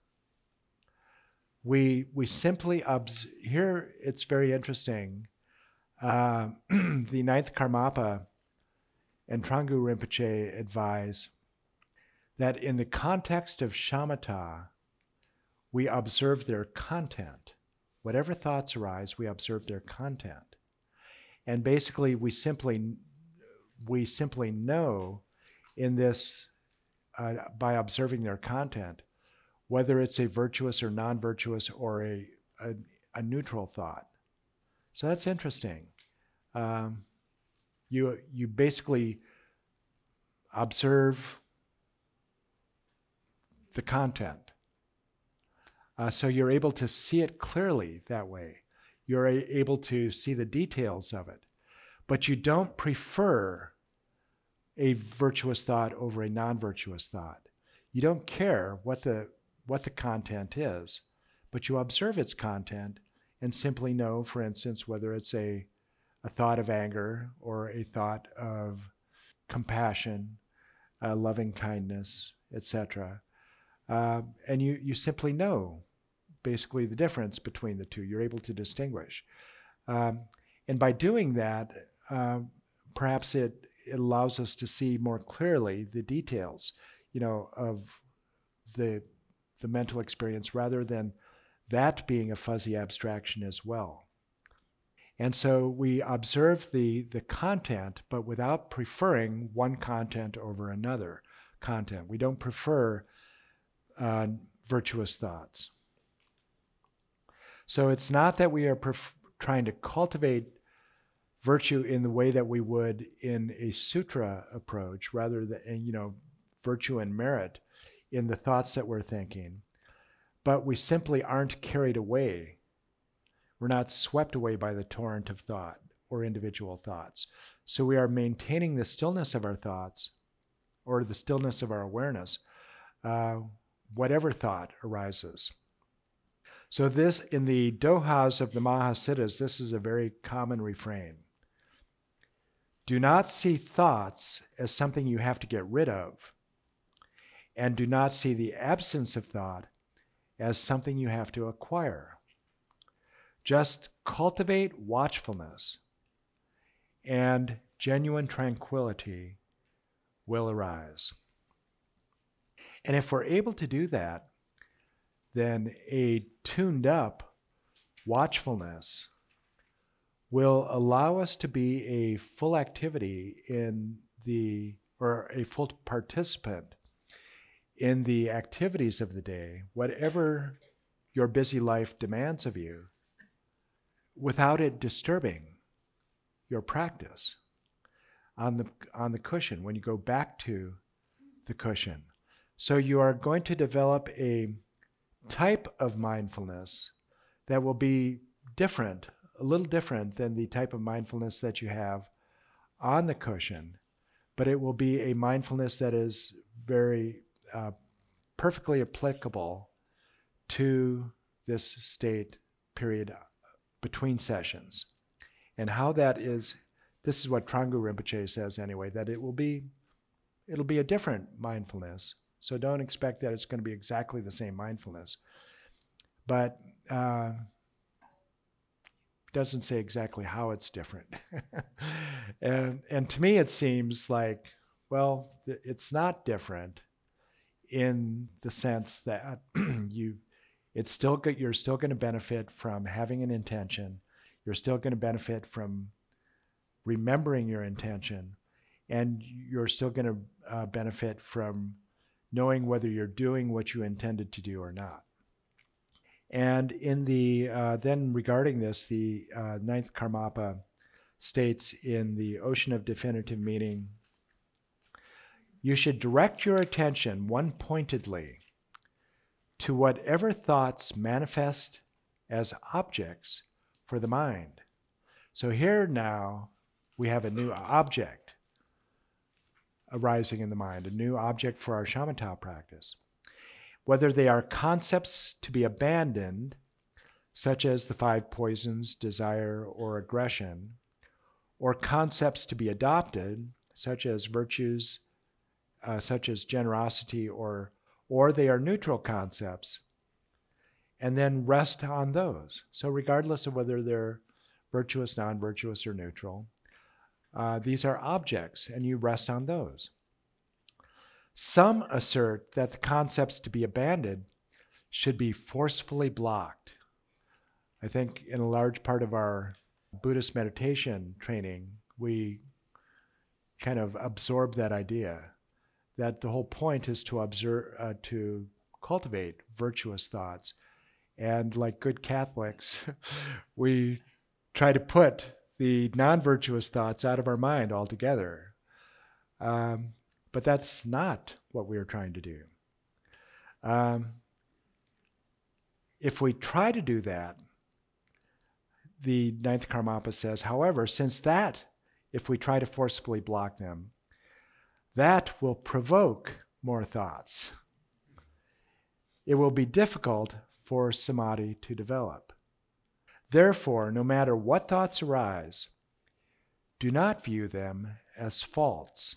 we we simply obs- here it's very interesting. Uh, the ninth Karmapa and Trangu Rinpoche advise that in the context of shamatha, we observe their content. Whatever thoughts arise, we observe their content, and basically we simply we simply know in this. Uh, by observing their content, whether it's a virtuous or non-virtuous or a, a, a neutral thought. So that's interesting. Um, you, you basically observe the content. Uh, so you're able to see it clearly that way. You're a, able to see the details of it. But you don't prefer a virtuous thought over a non-virtuous thought. You don't care what the what the content is, but you observe its content and simply know, for instance, whether it's a, a thought of anger or a thought of compassion, uh, loving kindness, et cetera. Uh, and you, you simply know basically the difference between the two. You're able to distinguish. Um, and by doing that, uh, perhaps it it allows us to see more clearly the details, you know, of the the mental experience, rather than that being a fuzzy abstraction as well. And so we observe the the content, but without preferring one content over another content. We don't prefer uh, virtuous thoughts. So it's not that we are pref- trying to cultivate virtue in the way that we would in a sutra approach, rather than, you know, virtue and merit in the thoughts that we're thinking. But we simply aren't carried away. We're not swept away by the torrent of thought or individual thoughts. So we are maintaining the stillness of our thoughts, or the stillness of our awareness, uh, whatever thought arises. So this, in the dohas of the Mahasiddhas, this is a very common refrain. Do not see thoughts as something you have to get rid of, and do not see the absence of thought as something you have to acquire. Just cultivate watchfulness, and genuine tranquility will arise. And if we're able to do that, then a tuned up watchfulness will allow us to be a full activity in the, or a full participant in the activities of the day, whatever your busy life demands of you, without it disturbing your practice on the on the cushion, when you go back to the cushion. So you are going to develop a type of mindfulness that will be different, a little different than the type of mindfulness that you have on the cushion, but it will be a mindfulness that is very uh, perfectly applicable to this state period between sessions. And how that is, this is what Trangu Rinpoche says anyway, that it will be, it'll be a different mindfulness. So don't expect that it's going to be exactly the same mindfulness. But uh, doesn't say exactly how it's different. and, and to me it seems like, well, it's not different in the sense that you It's still good. You're still going to benefit from having an intention. You're still going to benefit from remembering your intention, and you're still going to uh, benefit from knowing whether you're doing what you intended to do or not. And in the uh, then regarding this, the uh, ninth Karmapa states in the Ocean of Definitive Meaning, you should direct your attention one-pointedly to whatever thoughts manifest as objects for the mind. So here now we have a new object arising in the mind, a new object for our shamatha practice. Whether they are concepts to be abandoned, such as the five poisons, desire or aggression, or concepts to be adopted, such as virtues, uh, such as generosity, or or they are neutral concepts, and then rest on those. So regardless of whether they're virtuous, non-virtuous, or neutral, uh, these are objects, and you rest on those. Some assert that the concepts to be abandoned should be forcefully blocked. I think in a large part of our Buddhist meditation training, we kind of absorb that idea that the whole point is to observe, uh, to cultivate virtuous thoughts. And like good Catholics, we try to put the non-virtuous thoughts out of our mind altogether. Um, but that's not what we are trying to do. Um, if we try to do that, the ninth Karmapa says, however, since that, if we try to forcefully block them, that will provoke more thoughts. It will be difficult for samadhi to develop. Therefore, no matter what thoughts arise, do not view them as faults.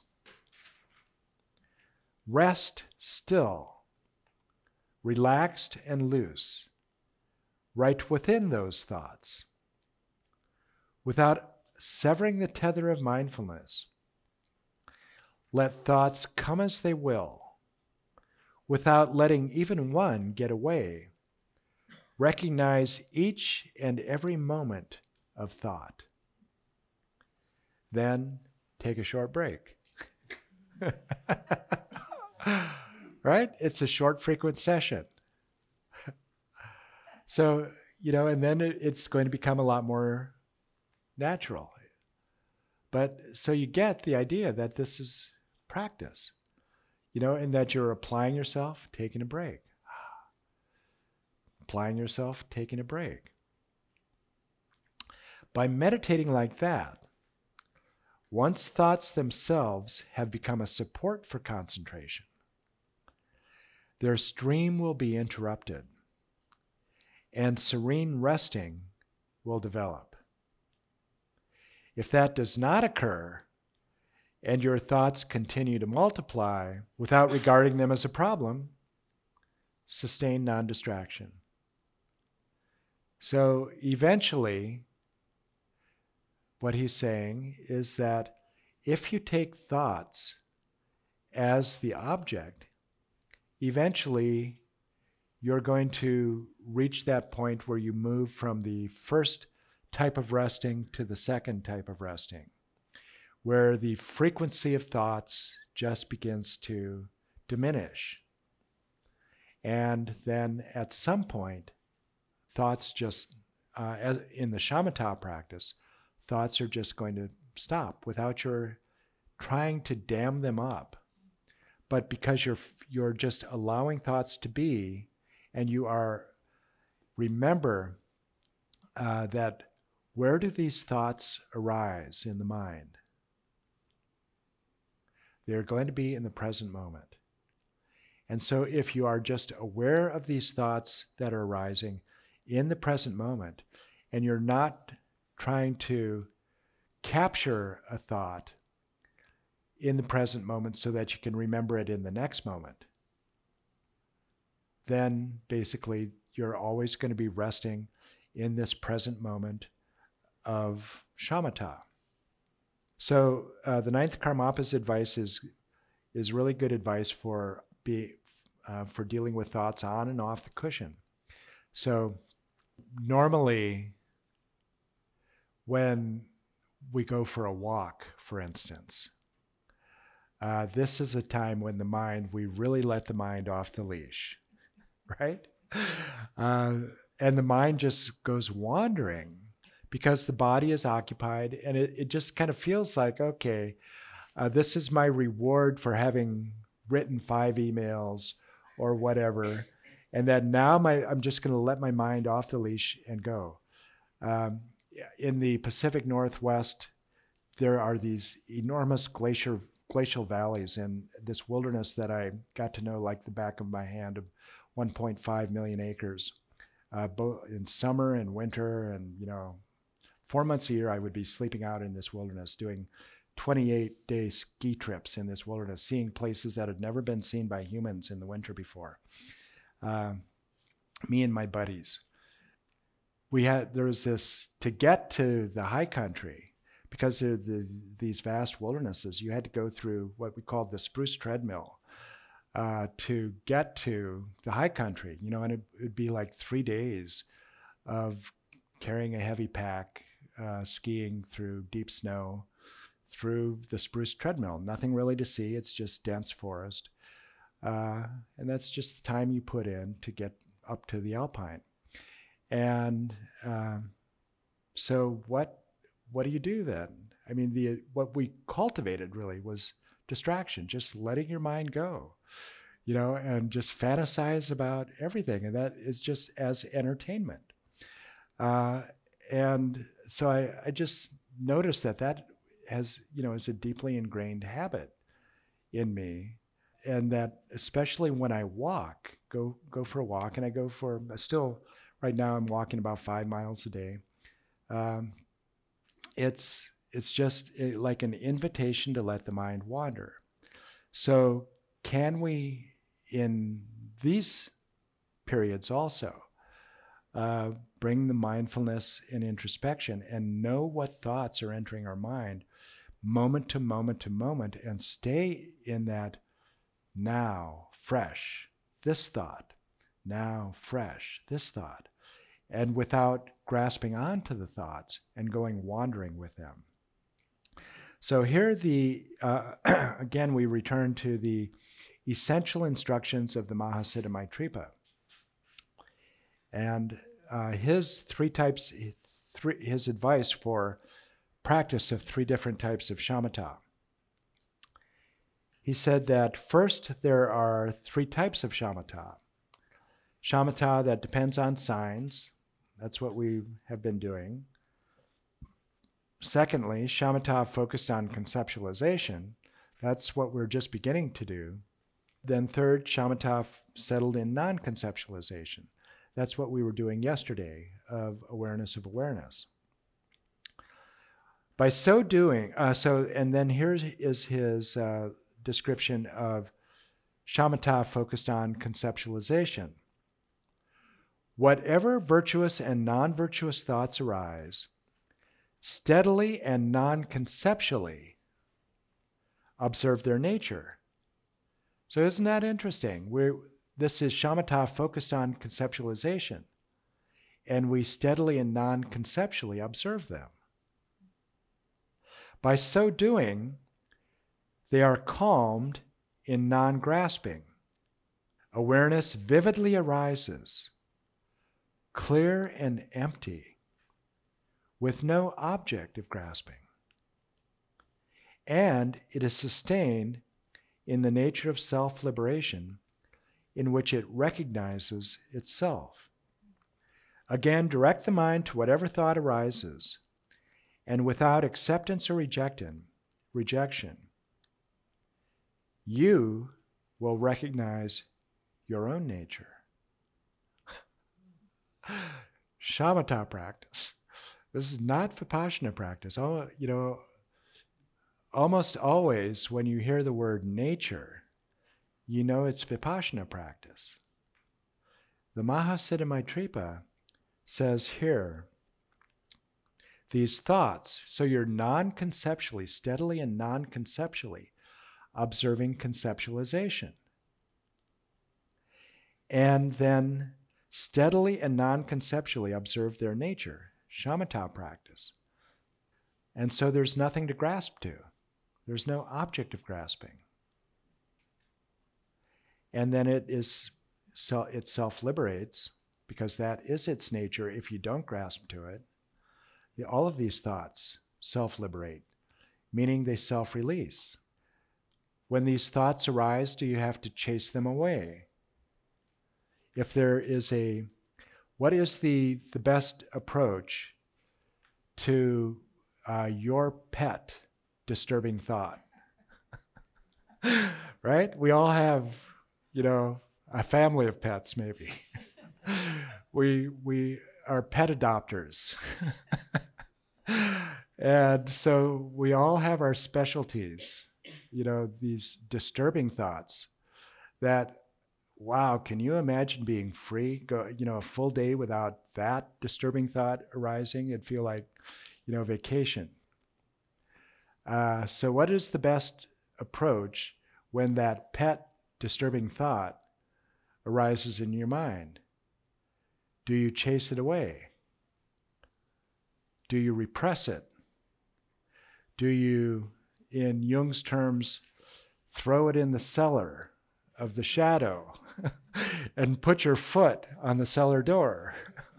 Rest still, relaxed and loose, right within those thoughts, without severing the tether of mindfulness. Let thoughts come as they will, without letting even one get away. Recognize each and every moment of thought. Then take a short break. Right? It's a short, frequent session. So, you know, and then it, it's going to become a lot more natural. But so you get the idea that this is practice, you know, and that you're applying yourself, taking a break. Applying yourself, taking a break. By meditating like that, once thoughts themselves have become a support for concentration, their stream will be interrupted, and serene resting will develop. If that does not occur, and your thoughts continue to multiply without regarding them as a problem, sustain non-distraction. So eventually, what he's saying is that if you take thoughts as the object, eventually you're going to reach that point where you move from the first type of resting to the second type of resting, where the frequency of thoughts just begins to diminish. And then at some point, thoughts just, uh, as in the shamatha practice, thoughts are just going to stop without your trying to dam them up. But because you're you're just allowing thoughts to be, and you are, remember uh, that where do these thoughts arise in the mind? They're going to be in the present moment. And so if you are just aware of these thoughts that are arising in the present moment, and you're not trying to capture a thought in the present moment so that you can remember it in the next moment, then basically you're always going to be resting in this present moment of shamatha. So uh, the ninth Karmapa's advice is is really good advice for be uh, for dealing with thoughts on and off the cushion. So normally when we go for a walk, for instance, uh, this is a time when the mind, we really let the mind off the leash, right? Uh, and the mind just goes wandering because the body is occupied, and it, it just kind of feels like, okay, uh, this is my reward for having written five emails or whatever. And then now my, I'm just going to let my mind off the leash and go. Um, in the Pacific Northwest, there are these enormous glacier, glacial valleys in this wilderness that I got to know like the back of my hand, of one point five million acres. Uh, both in summer and winter, and you know, four months a year I would be sleeping out in this wilderness, doing twenty-eight day ski trips in this wilderness, seeing places that had never been seen by humans in the winter before. Uh, me and my buddies. We had, there was this, to get to the high country, because there are the, these vast wildernesses, you had to go through what we called the spruce treadmill uh, to get to the high country, you know, and it would be like three days of carrying a heavy pack, uh, skiing through deep snow, through the spruce treadmill. Nothing really to see. It's just dense forest. Uh, and that's just the time you put in to get up to the Alpine. And uh, so what what do you do then? I mean, the what we cultivated really was distraction, just letting your mind go, you know, and just fantasize about everything. And that is just as entertainment. Uh, and so I, I just noticed that that has, you know, is a deeply ingrained habit in me. And that especially when I walk, go go for a walk, and I go for, still, right now I'm walking about five miles a day. Um, it's it's just like an invitation to let the mind wander. So can we, in these periods also, uh, bring the mindfulness and introspection and know what thoughts are entering our mind moment to moment to moment, and stay in that now, fresh, this thought, now, fresh, this thought, and without grasping onto the thoughts and going wandering with them. So here the, uh, again, we return to the essential instructions of the Mahasiddha Maitripa. And uh, his three types, three, his advice for practice of three different types of shamatha. He said that first there are three types of shamatha. Shamatha that depends on signs. That's what we have been doing. Secondly, shamatha focused on conceptualization. That's what we're just beginning to do. Then third, shamatha settled in non-conceptualization. That's what we were doing yesterday, of awareness of awareness. By so doing, uh, so and then here is his uh, description of shamatha focused on conceptualization. Whatever virtuous and non-virtuous thoughts arise, steadily and non-conceptually observe their nature. So isn't that interesting? We're, this is shamatha focused on conceptualization, and we steadily and non-conceptually observe them. By so doing, they are calmed in non-grasping. Awareness vividly arises, clear and empty, with no object of grasping. And it is sustained in the nature of self-liberation, in which it recognizes itself. Again, direct the mind to whatever thought arises, and without acceptance or rejection, rejection, you will recognize your own nature. Shamatha practice. This is not Vipassana practice. Oh, you know, almost always when you hear the word nature, you know it's Vipassana practice. The Mahasiddha Maitripa says here, these thoughts, so you're non-conceptually, steadily and non-conceptually observing conceptualization. And then steadily and non-conceptually observe their nature, shamatha practice. And so there's nothing to grasp to. There's no object of grasping. And then it is so it self-liberates, because that is its nature if you don't grasp to it. All of these thoughts self-liberate, meaning they self-release. When these thoughts arise, do you have to chase them away? If there is a, what is the, the best approach to uh, your pet disturbing thought? Right? We all have, you know, a family of pets, maybe. we we are pet adopters. And so we all have our specialties, you know, these disturbing thoughts that, wow, can you imagine being free, go, you know, a full day without that disturbing thought arising? It'd feel like, you know, vacation. Uh, so what is the best approach when that pet disturbing thought arises in your mind? Do you chase it away? Do you repress it? Do you, in Jung's terms, throw it in the cellar of the shadow and put your foot on the cellar door?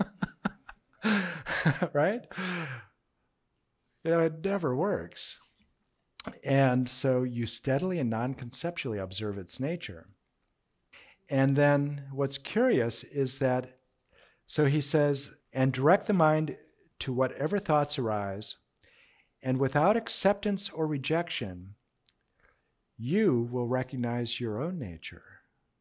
Right? You know, it never works. And so you steadily and non-conceptually observe its nature. And then what's curious is that, so he says, and direct the mind to whatever thoughts arise, and without acceptance or rejection, you will recognize your own nature.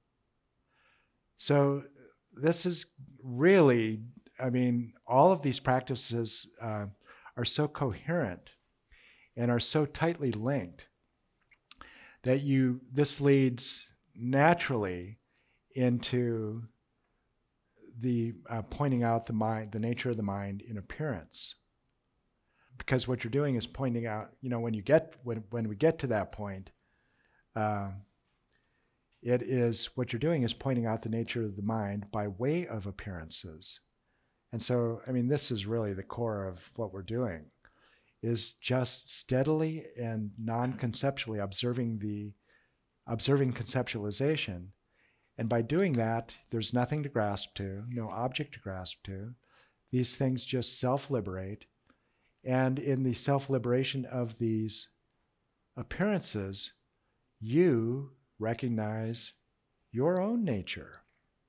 So this is really, I mean, all of these practices uh, are so coherent and are so tightly linked that you, this leads naturally into the uh, pointing out the mind, the nature of the mind in appearance. Because what you're doing is pointing out, you know, when you get, when, when we get to that point, uh, it is, what you're doing is pointing out the nature of the mind by way of appearances. And so, I mean, this is really the core of what we're doing, is just steadily and non-conceptually observing the, observing conceptualization. And by doing that, there's nothing to grasp to, no object to grasp to. These things just self-liberate. And in the self-liberation of these appearances, you recognize your own nature.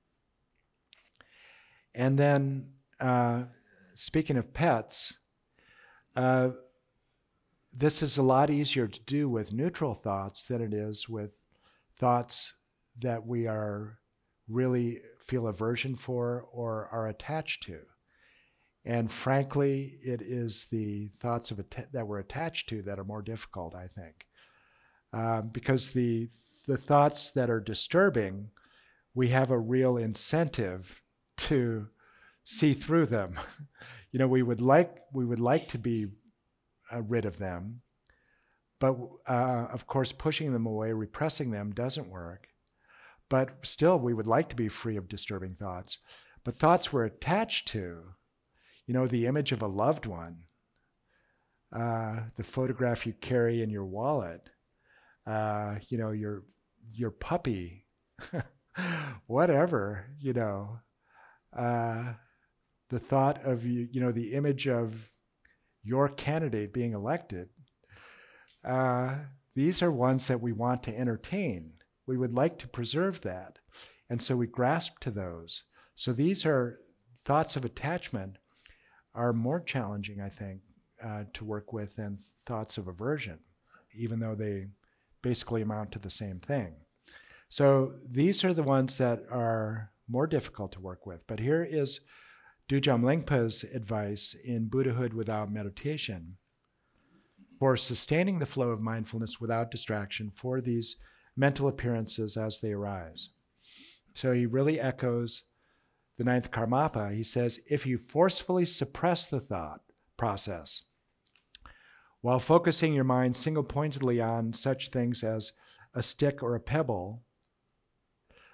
And then, uh, speaking of pets, uh, this is a lot easier to do with neutral thoughts than it is with thoughts that we are really feel aversion for or are attached to. And frankly, it is the thoughts of att- that we're attached to that are more difficult, I think. Um, because the the thoughts that are disturbing, we have a real incentive to see through them. You know, we would like we would like to be uh, rid of them, but uh, of course, pushing them away, repressing them doesn't work. But still, we would like to be free of disturbing thoughts. But thoughts we're attached to, you know, the image of a loved one, uh, the photograph you carry in your wallet, uh, you know, your your puppy, whatever, you know, uh, the thought of you, you know, the image of your candidate being elected. Uh, these are ones that we want to entertain. We would like to preserve that, and so we grasp to those. So these are thoughts of attachment are more challenging, I think, uh, to work with than thoughts of aversion, even though they basically amount to the same thing. So these are the ones that are more difficult to work with. But here is Dujam Lingpa's advice in Buddhahood Without Meditation for sustaining the flow of mindfulness without distraction for these mental appearances as they arise. So he really echoes the ninth Karmapa. He says, if you forcefully suppress the thought process while focusing your mind single-pointedly on such things as a stick or a pebble,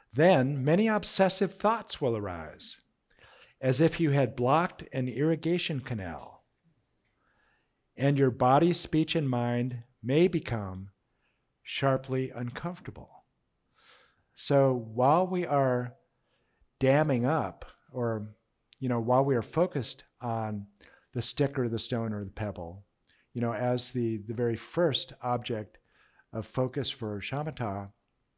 Then many obsessive thoughts will arise, as if you had blocked an irrigation canal, and your body, speech, and mind may become sharply uncomfortable. So while we are damming up, or, you know, while we are focused on the stick or the stone or the pebble, you know, as the, the very first object of focus for shamatha,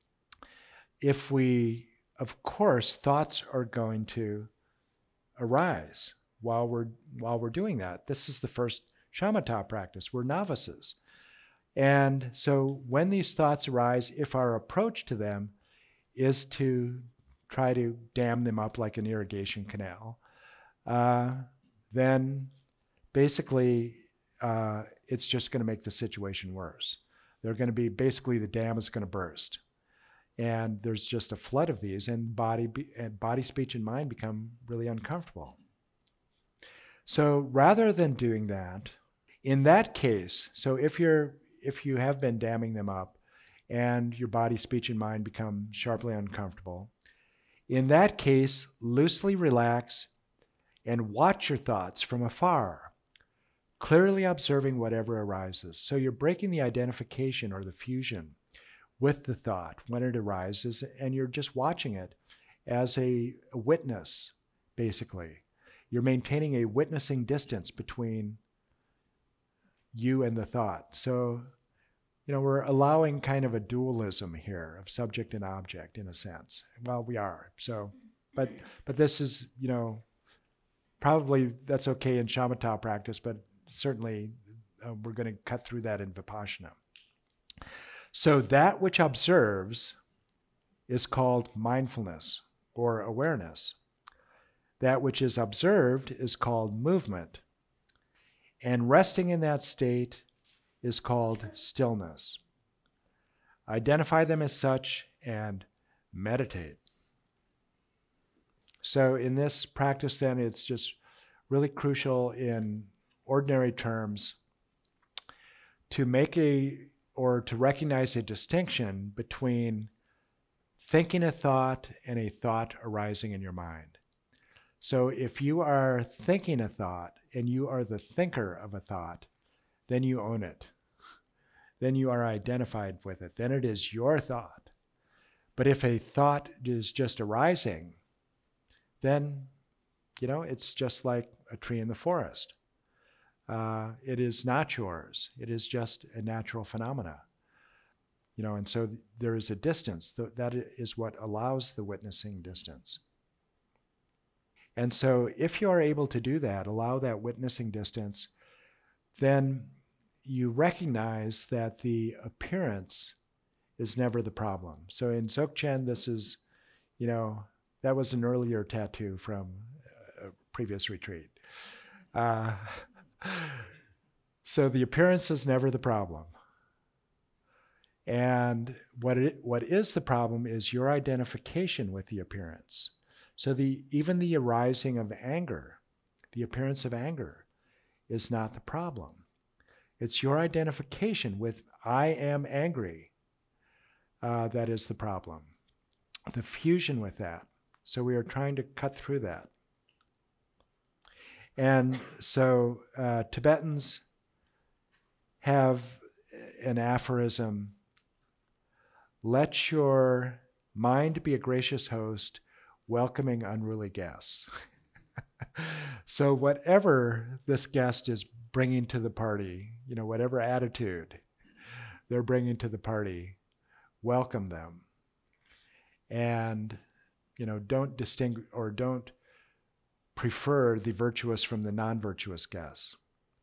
if we, of course, thoughts are going to arise while we're while we're doing that. This is the first shamatha practice. We're novices. And so when these thoughts arise, if our approach to them is to try to dam them up like an irrigation canal, uh, then basically uh, it's just going to make the situation worse. They're going to be, basically the dam is going to burst. And there's just a flood of these, and body, and body, speech, and mind become really uncomfortable. So rather than doing that, in that case, so if you're if you have been damming them up and your body, speech, and mind become sharply uncomfortable, in that case, loosely relax and watch your thoughts from afar, clearly observing whatever arises. So you're breaking the identification or the fusion with the thought when it arises, and you're just watching it as a, a witness, basically. You're maintaining a witnessing distance between you and the thought. So, you know, we're allowing kind of a dualism here of subject and object in a sense. Well, we are. So, but but this is, you know, probably that's okay in shamatha practice, but certainly uh, we're going to cut through that in Vipassana. So that which observes is called mindfulness or awareness. That which is observed is called movement. And resting in that state is called stillness. Identify them as such and meditate. So in this practice then, it's just really crucial in ordinary terms to make a, or to recognize a distinction between thinking a thought and a thought arising in your mind. So if you are thinking a thought and you are the thinker of a thought, then you own it. Then you are identified with it. Then it is your thought. But if a thought is just arising, then, you know, it's just like a tree in the forest. Uh, it is not yours. It is just a natural phenomena. You know, and so th- there is a distance. Th- that is what allows the witnessing distance. And so if you are able to do that, allow that witnessing distance, then you recognize that the appearance is never the problem. So in Dzogchen, this is, you know, that was an earlier tattoo from a previous retreat. Uh, so the appearance is never the problem. And what it, what is the problem is your identification with the appearance. So the even the arising of anger, the appearance of anger, is not the problem. It's your identification with I am angry uh, that is the problem. The fusion with that. So we are trying to cut through that. And so uh, Tibetans have an aphorism, let your mind be a gracious host, welcoming unruly guests. So whatever this guest is bringing to the party, you know, whatever attitude they're bringing to the party, welcome them. And, you know, don't distinguish or don't prefer the virtuous from the non-virtuous guests.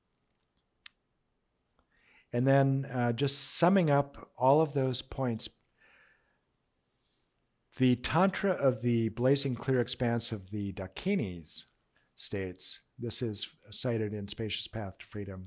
And then uh, just summing up all of those points, the Tantra of the Blazing Clear Expanse of the Dakinis states, this is cited in Spacious Path to Freedom,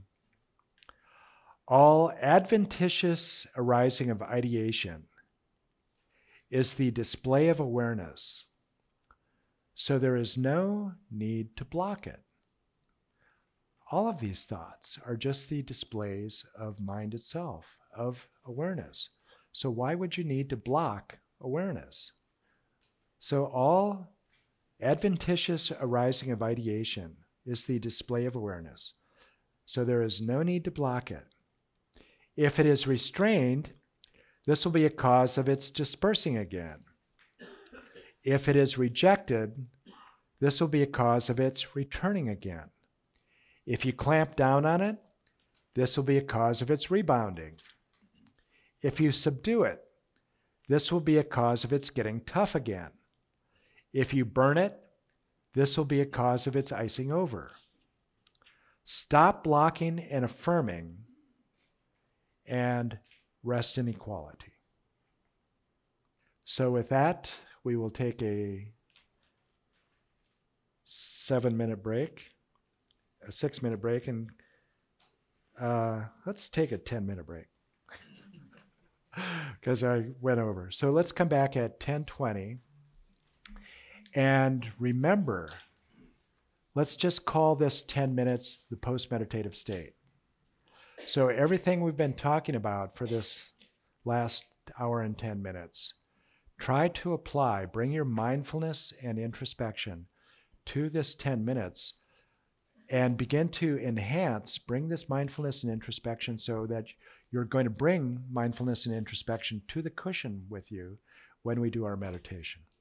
all adventitious arising of ideation is the display of awareness, so there is no need to block it. All of these thoughts are just the displays of mind itself, of awareness. So why would you need to block awareness? So all adventitious arising of ideation is the display of awareness. So there is no need to block it. If it is restrained, this will be a cause of its dispersing again. If it is rejected, this will be a cause of its returning again. If you clamp down on it, this will be a cause of its rebounding. If you subdue it, this will be a cause of its getting tough again. If you burn it, this will be a cause of its icing over. Stop blocking and affirming, and rest in equality. So with that, we will take a seven-minute break, a six-minute break, and uh, let's take a ten-minute break because I went over. So let's come back at ten twenty. And remember, let's just call this ten minutes the post-meditative state. So everything we've been talking about for this last hour and ten minutes, try to apply, bring your mindfulness and introspection to this ten minutes and begin to enhance, bring this mindfulness and introspection so that you're going to bring mindfulness and introspection to the cushion with you when we do our meditation.